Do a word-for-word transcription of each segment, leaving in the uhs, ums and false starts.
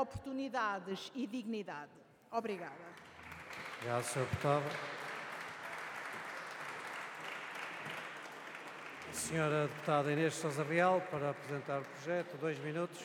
oportunidades e dignidade. Obrigada. Obrigado, senhor Deputado. Senhora Deputada Inês Sousa Real, para apresentar o projeto, dois minutos.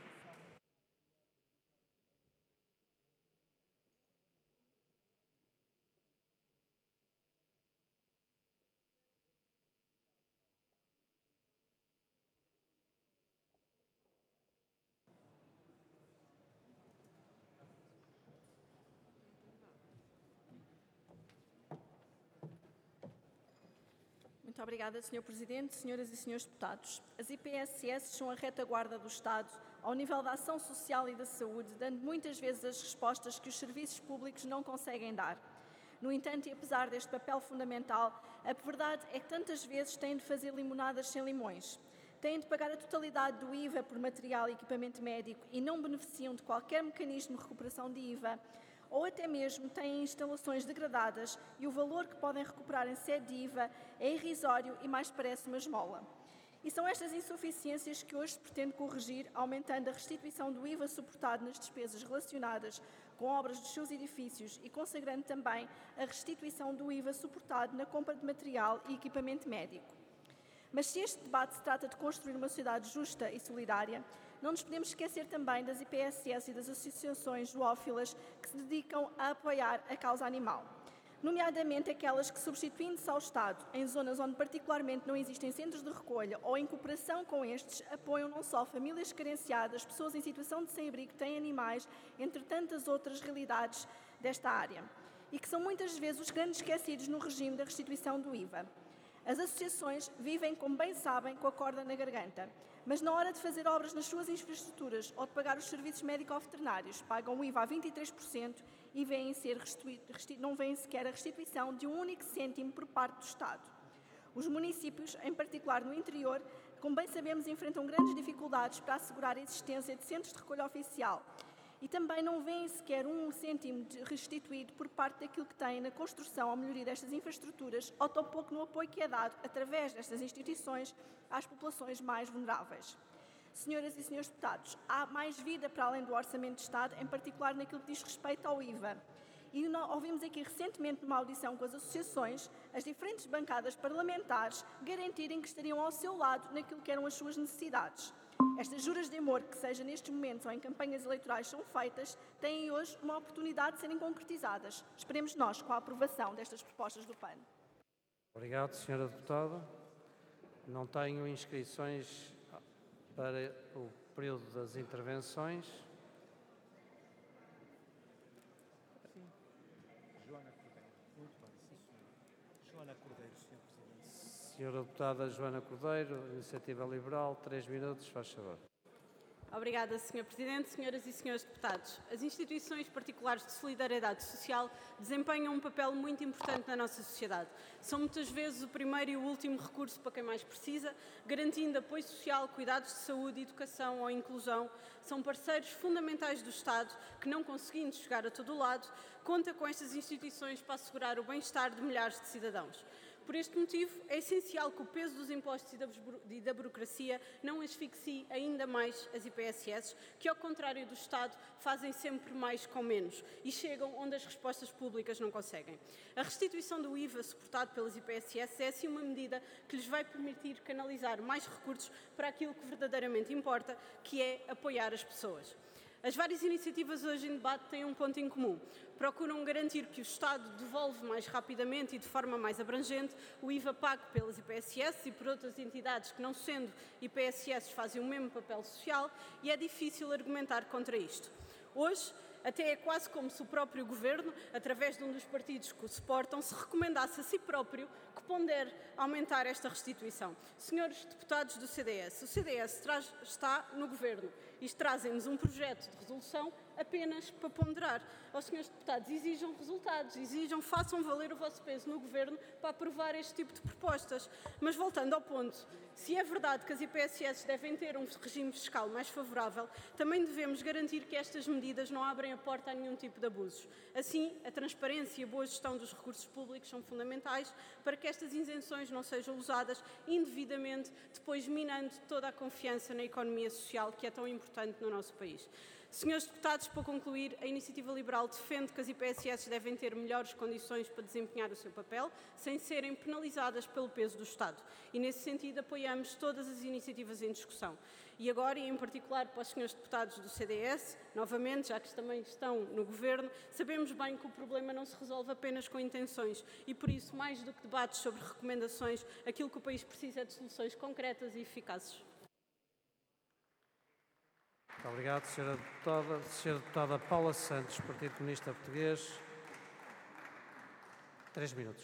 Muito obrigada, senhor Presidente, senhoras e senhores deputados. As I P S S são a retaguarda do Estado ao nível da ação social e da saúde, dando muitas vezes as respostas que os serviços públicos não conseguem dar. No entanto, e apesar deste papel fundamental, a verdade é que tantas vezes têm de fazer limonadas sem limões. Têm de pagar a totalidade do I V A por material e equipamento médico e não beneficiam de qualquer mecanismo de recuperação de I V A, ou até mesmo têm instalações degradadas e o valor que podem recuperar em sede de I V A é irrisório e mais parece uma esmola. E são estas insuficiências que hoje se pretende corrigir, aumentando a restituição do I V A suportado nas despesas relacionadas com obras dos seus edifícios e consagrando também a restituição do I V A suportado na compra de material e equipamento médico. Mas se este debate se trata de construir uma sociedade justa e solidária, não nos podemos esquecer também das I P S S e das associações zoófilas que se dedicam a apoiar a causa animal, nomeadamente aquelas que, substituindo-se ao Estado em zonas onde particularmente não existem centros de recolha ou em cooperação com estes, apoiam não só famílias carenciadas, pessoas em situação de sem-abrigo que têm animais, entre tantas outras realidades desta área, e que são muitas vezes os grandes esquecidos no regime da restituição do I V A. As associações vivem, como bem sabem, com a corda na garganta, mas na hora de fazer obras nas suas infraestruturas ou de pagar os serviços médico-veterinários, pagam o I V A a vinte e três por cento e vêm ser não vêm sequer a restituição de um único cêntimo por parte do Estado. Os municípios, em particular no interior, como bem sabemos, enfrentam grandes dificuldades para assegurar a existência de centros de recolha oficial, e também não vêem sequer um cêntimo restituído por parte daquilo que têm na construção ou melhoria destas infraestruturas, ou tão pouco no apoio que é dado, através destas instituições, às populações mais vulneráveis. Senhoras e senhores deputados, há mais vida para além do Orçamento de Estado, em particular naquilo que diz respeito ao I V A. E nós ouvimos aqui recentemente, numa audição com as associações, as diferentes bancadas parlamentares garantirem que estariam ao seu lado naquilo que eram as suas necessidades. Estas juras de amor, que seja nestes momentos ou em campanhas eleitorais são feitas, têm hoje uma oportunidade de serem concretizadas. Esperemos nós com a aprovação destas propostas do P A N. Obrigado, senhora Deputada. Não tenho inscrições para o período das intervenções. Sim. Joana Cordeiro. Muito bem, sim, senhora. Joana Cordeiro, senhor Presidente. Senhora Deputada Joana Cordeiro, Iniciativa Liberal, três minutos, faz favor. Obrigada, senhor Presidente, senhoras e senhores deputados. As instituições particulares de solidariedade social desempenham um papel muito importante na nossa sociedade. São muitas vezes o primeiro e o último recurso para quem mais precisa, garantindo apoio social, cuidados de saúde, educação ou inclusão. São parceiros fundamentais do Estado que, não conseguindo chegar a todo o lado, conta com estas instituições para assegurar o bem-estar de milhares de cidadãos. Por este motivo, é essencial que o peso dos impostos e da burocracia não asfixie ainda mais as I P S S, que, ao contrário do Estado, fazem sempre mais com menos e chegam onde as respostas públicas não conseguem. A restituição do I V A suportado pelas I P S S é, assim, uma medida que lhes vai permitir canalizar mais recursos para aquilo que verdadeiramente importa, que é apoiar as pessoas. As várias iniciativas hoje em debate têm um ponto em comum. Procuram garantir que o Estado devolve mais rapidamente e de forma mais abrangente o I V A pago pelas I P S S e por outras entidades que, não sendo I P S S, fazem o mesmo papel social, e é difícil argumentar contra isto. Hoje, até é quase como se o próprio Governo, através de um dos partidos que o suportam, se recomendasse a si próprio que pondere aumentar esta restituição. Senhores deputados do C D S, o C D S traz, está no Governo e trazem-nos um projeto de resolução apenas para ponderar. Aos senhores deputados, exijam resultados, exijam, façam valer o vosso peso no Governo para aprovar este tipo de propostas. Mas voltando ao ponto, se é verdade que as I P S S devem ter um regime fiscal mais favorável, também devemos garantir que estas medidas não abrem a porta a nenhum tipo de abusos. Assim, a transparência e a boa gestão dos recursos públicos são fundamentais para que estas isenções não sejam usadas indevidamente, depois minando toda a confiança na economia social que é tão importante no nosso país. Senhores deputados, para concluir, a Iniciativa Liberal defende que as I P S S devem ter melhores condições para desempenhar o seu papel, sem serem penalizadas pelo peso do Estado. E, nesse sentido, apoiamos todas as iniciativas em discussão. E agora, e em particular para os senhores deputados do C D S, novamente, já que também estão no Governo, sabemos bem que o problema não se resolve apenas com intenções e, por isso, mais do que debates sobre recomendações, aquilo que o país precisa é de soluções concretas e eficazes. Muito obrigado, senhora Deputada. senhora Deputada Paula Santos, Partido Comunista Português. Três minutos.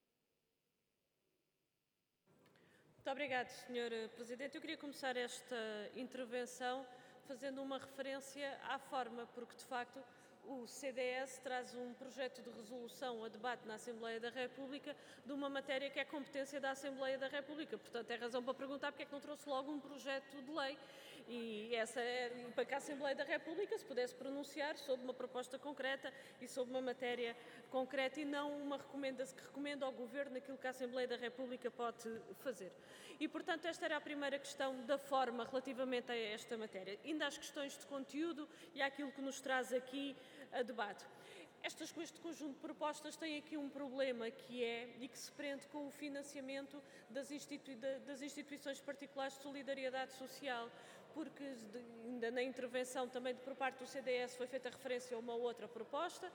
Muito obrigado, senhor Presidente. Eu queria começar esta intervenção fazendo uma referência à forma, porque, de facto, o C D S traz um projeto de resolução a debate na Assembleia da República de uma matéria que é competência da Assembleia da República. Portanto, é razão para perguntar porque é que não trouxe logo um projeto de lei. E essa é para que a Assembleia da República se pudesse pronunciar sobre uma proposta concreta e sobre uma matéria concreta e não uma recomendação que recomenda ao Governo aquilo que a Assembleia da República pode fazer. E, portanto, esta era a primeira questão da forma relativamente a esta matéria. Ainda às questões de conteúdo e àquilo que nos traz aqui a debate. Estas, este conjunto de propostas tem aqui um problema que é, e que se prende com o financiamento das, institui das instituições particulares de solidariedade social, porque ainda na intervenção também por parte do C D S foi feita referência a uma outra proposta.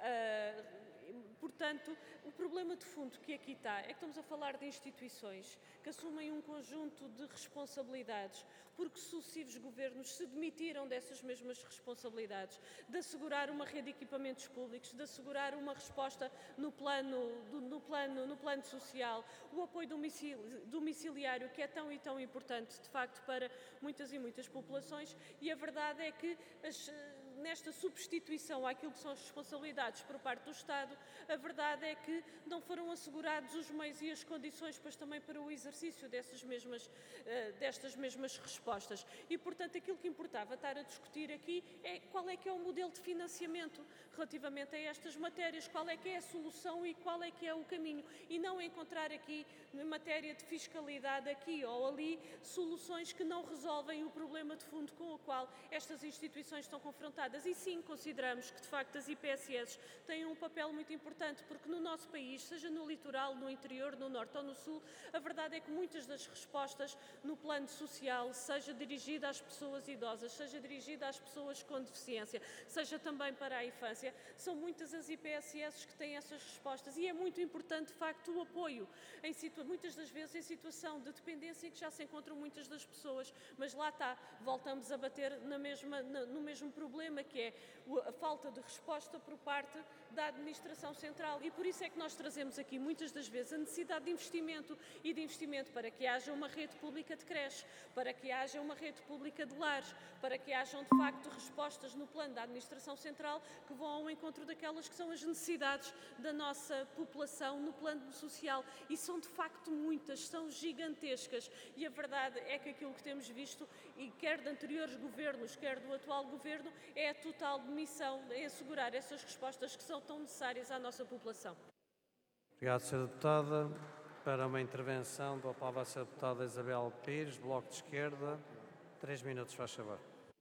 Uh, Portanto, o problema de fundo que aqui está é que estamos a falar de instituições que assumem um conjunto de responsabilidades, porque sucessivos governos se demitiram dessas mesmas responsabilidades, de assegurar uma rede de equipamentos públicos, de assegurar uma resposta no plano, do, no plano, no plano social, o apoio domiciliário, que é tão e tão importante, de facto, para muitas e muitas populações, e a verdade é que as, nesta substituição àquilo que são as responsabilidades por parte do Estado, a verdade é que não foram assegurados os meios e as condições, pois também para o exercício dessas mesmas, uh, destas mesmas respostas. E, portanto, aquilo que importava estar a discutir aqui é qual é que é o modelo de financiamento relativamente a estas matérias, qual é que é a solução e qual é que é o caminho, e não encontrar aqui, na matéria de fiscalidade, aqui ou ali, soluções que não resolvem o problema de fundo com o qual estas instituições estão confrontadas. E sim, consideramos que, de facto, as I P S S têm um papel muito importante, porque no nosso país, seja no litoral, no interior, no norte ou no sul, a verdade é que muitas das respostas no plano social, seja dirigida às pessoas idosas, seja dirigida às pessoas com deficiência, seja também para a infância, são muitas as I P S S que têm essas respostas, e é muito importante, de facto, o apoio, em situa muitas das vezes em situação de dependência em que já se encontram muitas das pessoas, mas lá está, voltamos a bater na mesma, na, no mesmo problema, que é a falta de resposta por parte da administração central, e por isso é que nós trazemos aqui muitas das vezes a necessidade de investimento e de investimento para que haja uma rede pública de creches, para que haja uma rede pública de lares, para que hajam de facto respostas no plano da administração central que vão ao encontro daquelas que são as necessidades da nossa população no plano social, e são de facto muitas, são gigantescas, e a verdade é que aquilo que temos visto, e quer de anteriores governos, quer do atual governo, é a total demissão em assegurar essas respostas que são tão necessárias à nossa população. Obrigado, senhora Deputada. Para uma intervenção, dou a palavra à senhora Deputada Isabel Pires, Bloco de Esquerda. Três minutos, faz favor.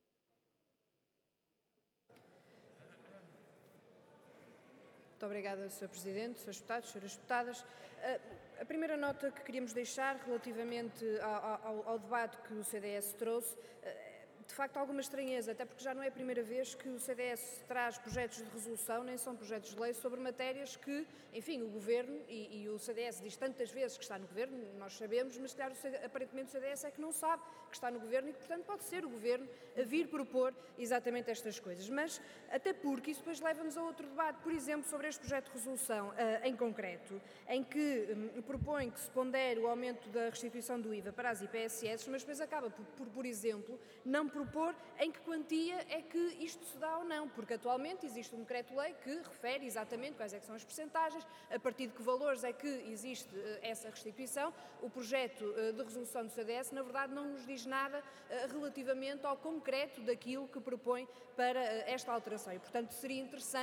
Muito obrigada, senhor Presidente, senhores deputados, senhoras deputadas. A primeira nota que queríamos deixar relativamente ao, ao, ao debate que o C D S trouxe, de facto, alguma estranheza, até porque já não é a primeira vez que o C D S traz projetos de resolução, nem são projetos de lei, sobre matérias que, enfim, o Governo, e, e o C D S diz tantas vezes que está no Governo, nós sabemos, mas claro, aparentemente o C D S é que não sabe que está no Governo e que, portanto, pode ser o Governo a vir propor exatamente estas coisas. Mas, até porque isso depois leva-nos a outro debate, por exemplo, sobre este projeto de resolução uh, em concreto, em que um, propõe que se pondere o aumento da restituição do I V A para as I P S S, mas depois acaba por, por, por exemplo, não propor em que quantia é que isto se dá ou não, porque atualmente existe um decreto-lei que refere exatamente quais é que são as percentagens, a partir de que valores é que existe uh, essa restituição. O projeto uh, de resolução do C D S, na verdade, não nos diz nada uh, relativamente ao concreto daquilo que propõe para uh, esta alteração, e, portanto, seria interessante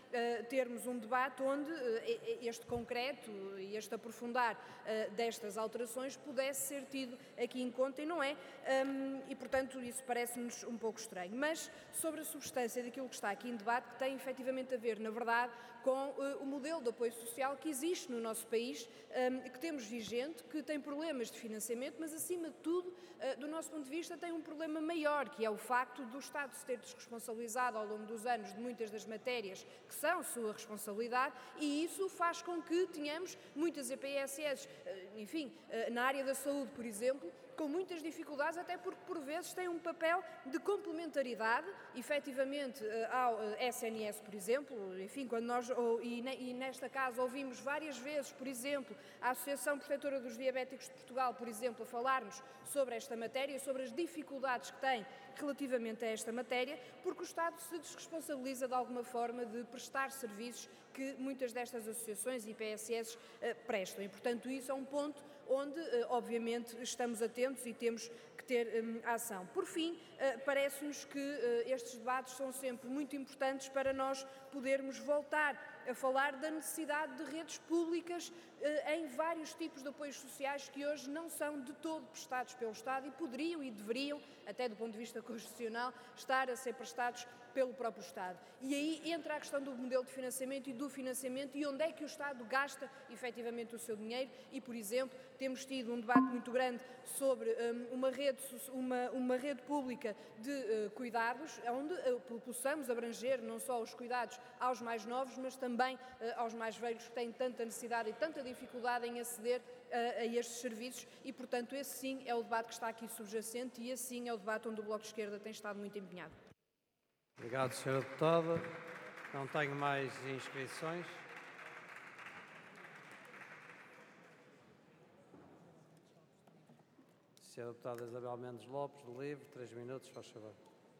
uh, termos um debate onde uh, este concreto e este aprofundar uh, destas alterações pudesse ser tido aqui em conta, e não é, um, e portanto isso parece-nos um pouco estranho. Mas sobre a substância daquilo que está aqui em debate, que tem efetivamente a ver, na verdade, com uh, o modelo de apoio social que existe no nosso país, um, que temos vigente, que tem problemas de financiamento, mas acima de tudo, uh, do nosso ponto de vista, tem um problema maior, que é o facto do Estado se ter desresponsabilizado ao longo dos anos de muitas das matérias que são sua responsabilidade, e isso faz com que tenhamos muitas E P S S, uh, enfim, uh, na área da saúde, por exemplo, com muitas dificuldades, até porque por vezes tem um papel de complementaridade, efetivamente, ao S N S, por exemplo, enfim, quando nós, e nesta casa ouvimos várias vezes, por exemplo, a Associação Protetora dos Diabéticos de Portugal, por exemplo, a falar-nos sobre esta matéria, sobre as dificuldades que tem relativamente a esta matéria, porque o Estado se desresponsabiliza de alguma forma de prestar serviços que muitas destas associações e I P S S uh, prestam, e portanto isso é um ponto onde, uh, obviamente, estamos atentos e temos que ter um, ação. Por fim, uh, parece-nos que uh, estes debates são sempre muito importantes para nós podermos voltar a falar da necessidade de redes públicas uh, em vários tipos de apoios sociais que hoje não são de todo prestados pelo Estado e poderiam e deveriam, até do ponto de vista constitucional, estar a ser prestados pelo próprio Estado. E aí entra a questão do modelo de financiamento e do financiamento e onde é que o Estado gasta efetivamente o seu dinheiro e, por exemplo, temos tido um debate muito grande sobre um, uma, rede, uma, uma rede pública de uh, cuidados, onde uh, possamos abranger não só os cuidados aos mais novos, mas também uh, aos mais velhos que têm tanta necessidade e tanta dificuldade em aceder uh, a estes serviços e, portanto, esse sim é o debate que está aqui subjacente e esse sim é o debate onde o Bloco de Esquerda tem estado muito empenhado. Obrigado, senhora Deputada. Não tenho mais inscrições. senhora Deputada Isabel Mendes Lopes, do LIVRE, três minutos, faz favor.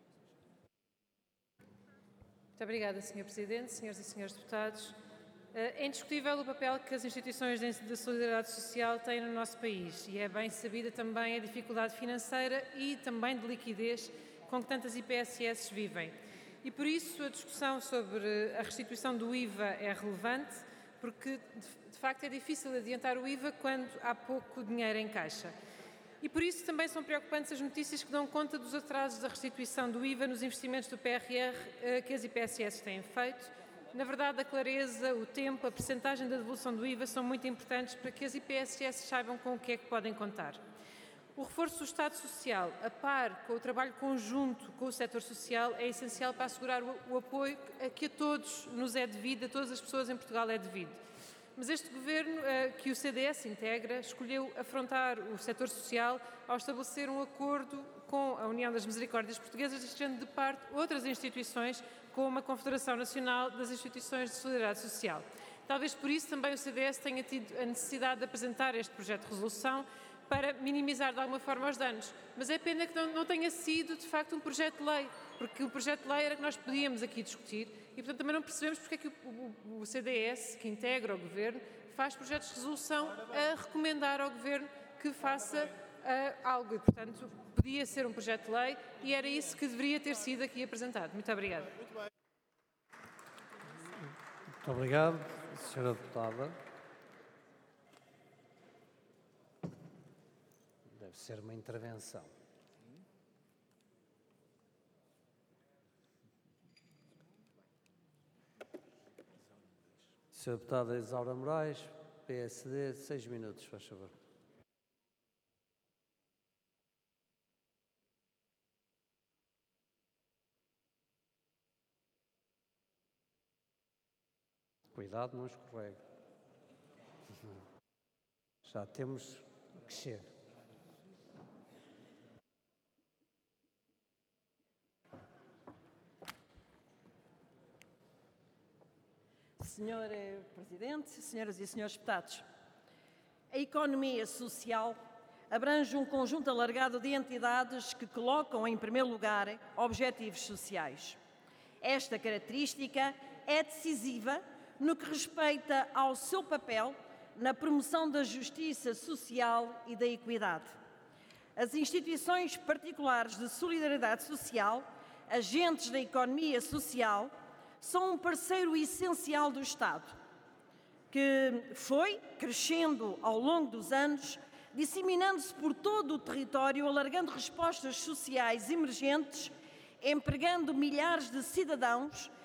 Muito obrigada, senhor Presidente, senhoras e senhores deputados. É indiscutível o papel que as instituições de solidariedade social têm no nosso país e é bem sabida também a dificuldade financeira e também de liquidez com que tantas I P S S vivem. E por isso a discussão sobre a restituição do I V A é relevante, porque de facto é difícil adiantar o I V A quando há pouco dinheiro em caixa. E por isso também são preocupantes as notícias que dão conta dos atrasos da restituição do I V A nos investimentos do P R R que as I P S S têm feito. Na verdade, a clareza, o tempo, a percentagem da devolução do I V A são muito importantes para que as I P S S saibam com o que é que podem contar. O reforço do Estado Social, a par com o trabalho conjunto com o setor social, é essencial para assegurar o, o apoio a que a todos nos é devido, a todas as pessoas em Portugal é devido. Mas este Governo, que o C D S integra, escolheu afrontar o setor social ao estabelecer um acordo com a União das Misericórdias Portuguesas, deixando de parte outras instituições, como a Confederação Nacional das Instituições de Solidariedade Social. Talvez por isso também o C D S tenha tido a necessidade de apresentar este projeto de resolução para minimizar de alguma forma os danos. Mas é pena que não, não tenha sido, de facto, um projeto de lei, porque o projeto de lei era que nós podíamos aqui discutir e, portanto, também não percebemos porque é que o, o, o C D S, que integra o Governo, faz projetos de resolução a recomendar ao Governo que faça uh, algo e, portanto, podia ser um projeto de lei e era isso que deveria ter sido aqui apresentado. Muito obrigada. Muito obrigado, senhora Deputada. Deve ser uma intervenção. senhora Deputada Isaura Moraes, P S D, seis minutos, faz favor. Cuidado, não escorregue. Já temos que ser. senhor Presidente, senhoras e senhores deputados, a economia social abrange um conjunto alargado de entidades que colocam em primeiro lugar objetivos sociais. Esta característica é decisiva no que respeita ao seu papel na promoção da justiça social e da equidade. As instituições particulares de solidariedade social, agentes da economia social, são um parceiro essencial do Estado, que foi crescendo ao longo dos anos, disseminando-se por todo o território, alargando respostas sociais emergentes, empregando milhares de cidadãos